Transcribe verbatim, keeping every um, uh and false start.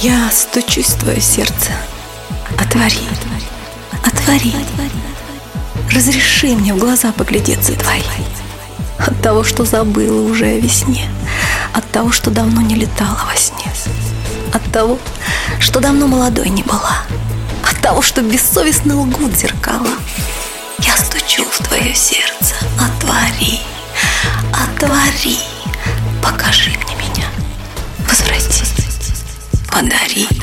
Я стучусь в твое сердце. Отвори, отвори. Разреши мне в глаза поглядеться твои. От того, что забыла уже о весне, от того, что давно не летала во сне, от того, что давно молодой не была, от того, что бессовестно лгут зеркала. Я стучу в твое сердце. Отвори, отвори. Покажи мне меня. Возврати, подари.